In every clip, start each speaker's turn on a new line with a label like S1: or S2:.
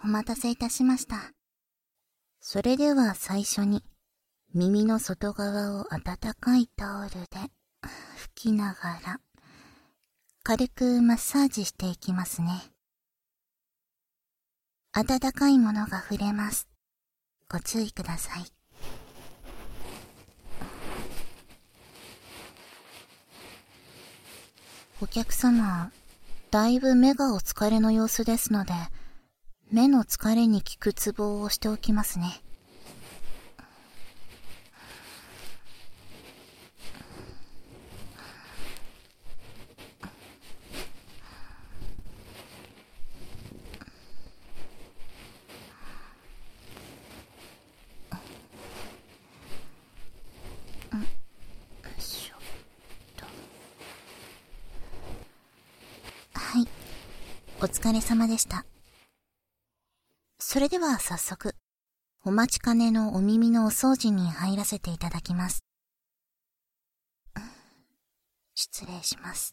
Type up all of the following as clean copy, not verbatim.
S1: お待たせいたしました。それでは最初に、耳の外側を温かいタオルで拭きながら、軽くマッサージしていきますね。温かいものが触れます。ご注意ください。お客様、だいぶ目がお疲れの様子ですので、目の疲れに効くツボを押しておきますね。はい、お疲れ様でした。それでは早速、お待ちかねのお耳のお掃除に入らせていただきます。失礼します。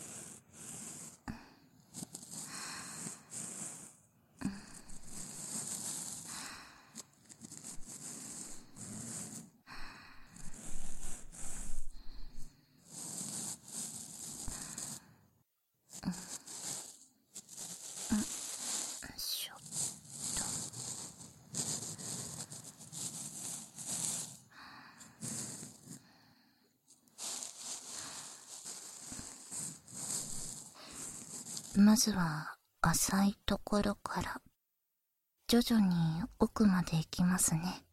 S1: まずは浅いところから徐々に奥まで行きますね。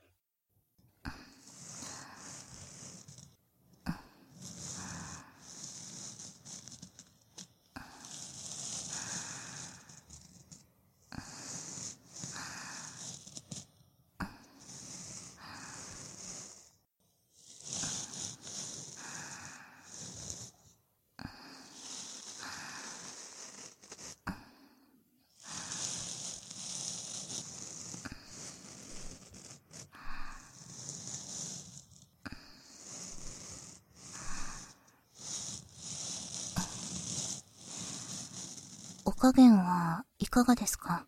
S1: お加減はいかがですか？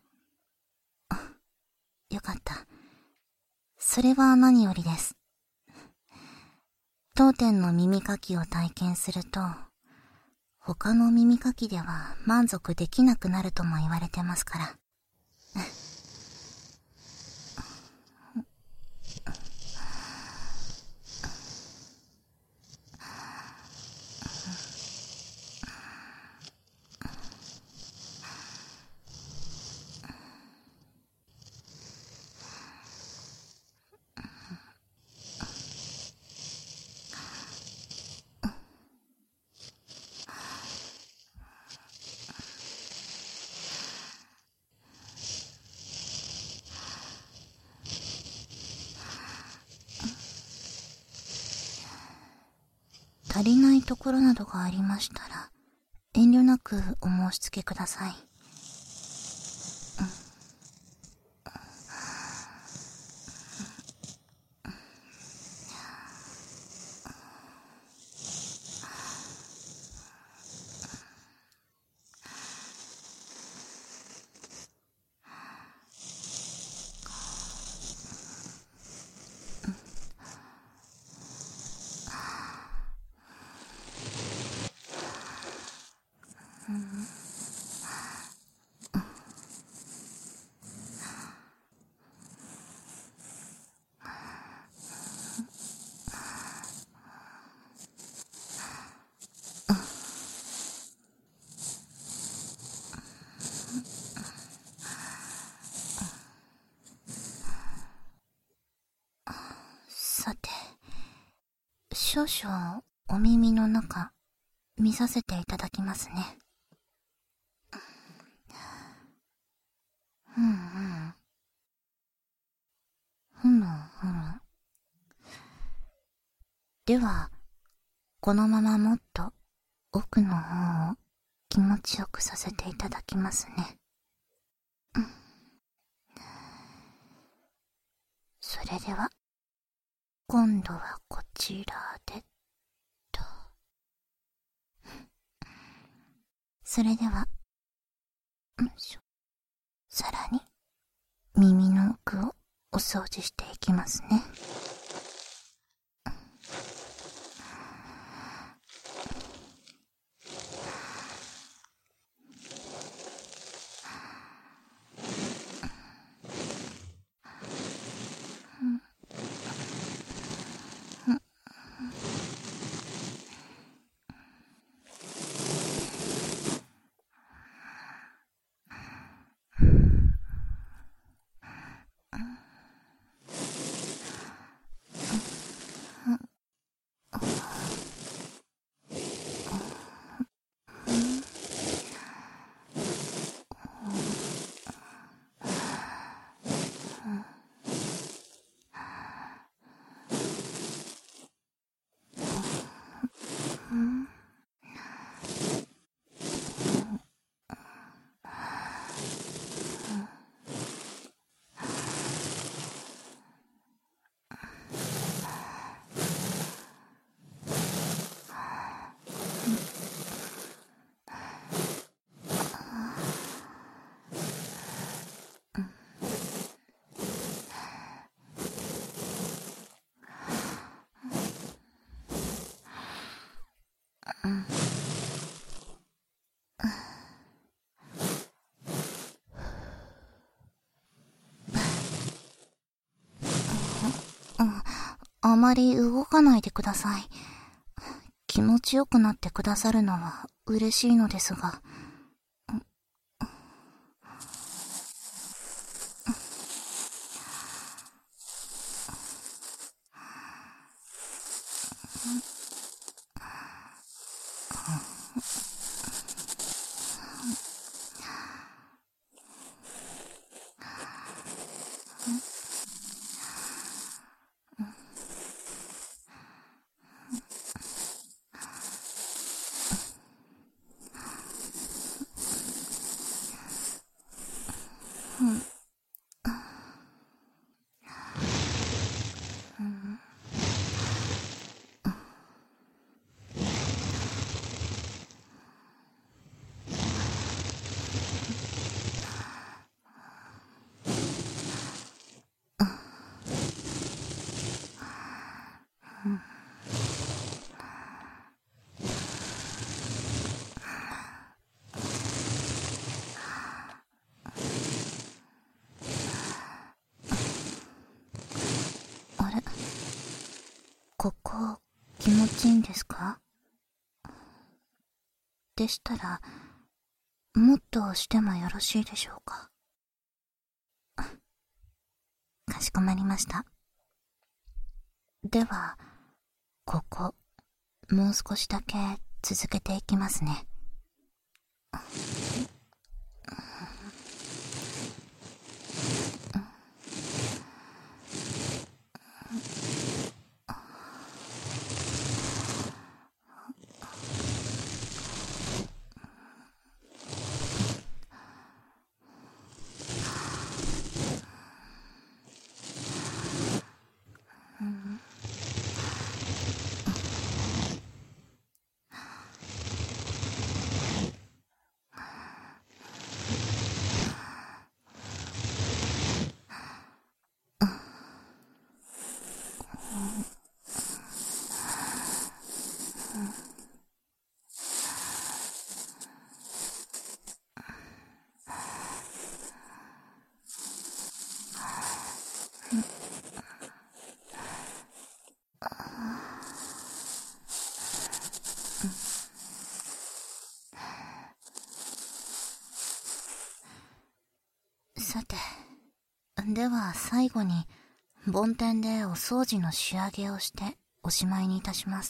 S1: よかった。それは何よりです。当店の耳かきを体験すると、他の耳かきでは満足できなくなるとも言われてますから。足りないところなどがありましたら、遠慮なくお申し付けください。さて、少々お耳の中見させていただきますね。ふむふむ。では、このままもっと奥の方を気持ちよくさせていただきますね。それでは、今度はこちらでと。それでは、さらに耳の奥をお掃除していきますね。あまり動かないでください。気持ちよくなってくださるのは嬉しいのですが。あれ、ここ気持ちいいんですか？でしたら、もっとしてもよろしいでしょうか？かしこまりました。では、ここ、もう少しだけ続けていきますね。さて、では最後に梵天でお掃除の仕上げをしておしまいにいたします。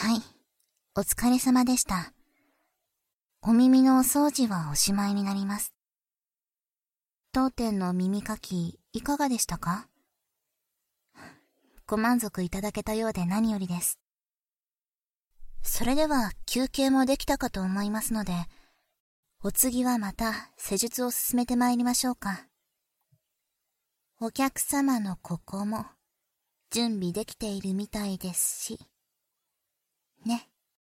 S1: はい、お疲れ様でした。お耳のお掃除はおしまいになります。当店の耳かき、いかがでしたか？ご満足いただけたようで何よりです。それでは休憩もできたかと思いますので、お次はまた施術を進めてまいりましょうか。お客様のここも準備できているみたいですし。